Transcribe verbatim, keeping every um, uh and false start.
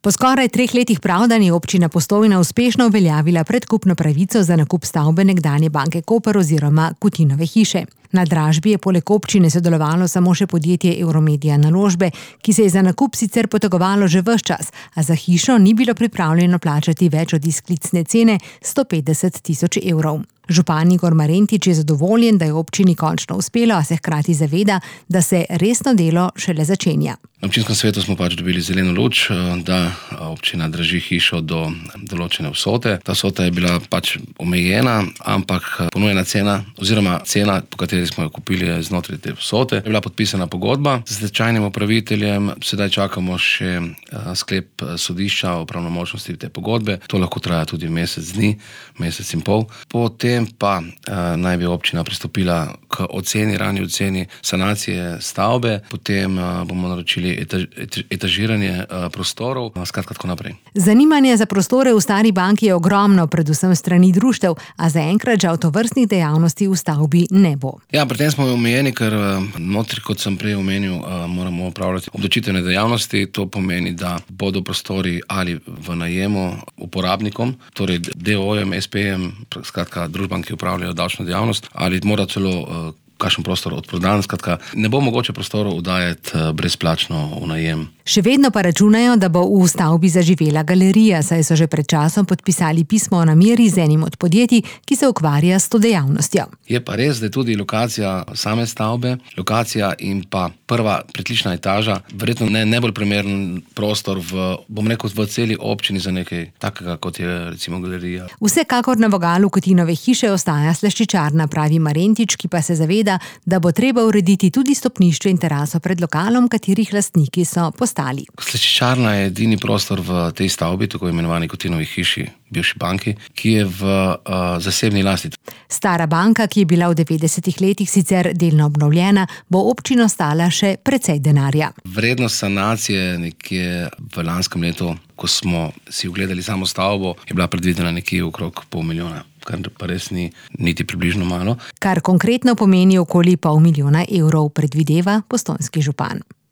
Po skoraj treh letih pravdanj je občina Postojna uspešno uveljavila predkupno pravico za nakup stavbe nekdanje banke Koper oziroma Kutinove hiše. Na dražbi je poleg občine sodelovalo samo še podjetje Euromedia Naložbe, ki se je za nakup sicer potegovalo že ves čas, a za hišo ni bilo pripravljeno plačati več od izklicne cene sto petdeset tisoč evrov. Župan Igor Marentič je zadovoljen, da je občini končno uspelo, a se hkrati zaveda, da se resno delo šele začenja. Na občinskem svetu smo pač dobili zeleno luč, da občina drži hišo do določene vsote. Ta vsota je bila pač omejena, ampak ponujena cena oziroma cena, po kateri smo jo kupili znotraj te vsote, je bila podpisana pogodba z stečajnim upraviteljem. Sedaj čakamo še sklep sodišča o pravnomočnosti te pogodbe. To lahko traja tudi mesec dni, mesec in pol. Potem pa naj bi občina pristopila k oceni, rani oceni sanacije stavbe, potem bomo naročili etažiranje prostorov, skratka tako naprej. Zanimanje za prostore v Stari banki je ogromno, predvsem strani društev, a zaenkrat žal tovrstnih dejavnosti v stavbi ne bo. Ja, pri tem smo omejeni, ker notri, kot sem prej omenil, moramo opravljati obdavčitvene dejavnosti. To pomeni, da bodo prostori ali v najemu uporabnikom, torej D O O-jem, S P-jem, skratka družbam, ki upravljajo davčno dejavnost, ali mora celo kakšen prostor odprodan, skratka ne bo mogoče prostorov oddajati brezplačno v najem. Še vedno pa računajo, da bo v stavbi zaživela galerija, saj so že pred časom podpisali pismo o nameri z enim od podjetij, ki se ukvarja s to dejavnostjo. Je pa res, da je tudi lokacija same stavbe, lokacija in pa prva pritlična etaža, verjetno ne najbolj primeren prostor v, bom rekel, v celi občini za nekaj takega, kot je recimo galerija. Vsekakor na vogalu Kutinove hiše ostaja slaščičarna, pravi Marentič, ki pa se zaveda, da bo treba urediti tudi stopnišče in teraso pred lokalom, katerih lastniki so postali. Slaščičarna je edini prostor v tej stavbi, tako imenovani Kutinovi hiši, bivši banki, ki je v uh, zasebni lasti. Stara banka, ki je bila v devetdesetih letih sicer delno obnovljena, bo občino stala še precej denarja. Vrednost sanacije nekje v lanskem letu, ko smo si ogledali samo stavbo, je bila predvidena nekje okrog pol milijona, kar pa res ni niti približno malo. Kar konkretno pomeni okoli pol milijona evrov, predvideva postojnski župan.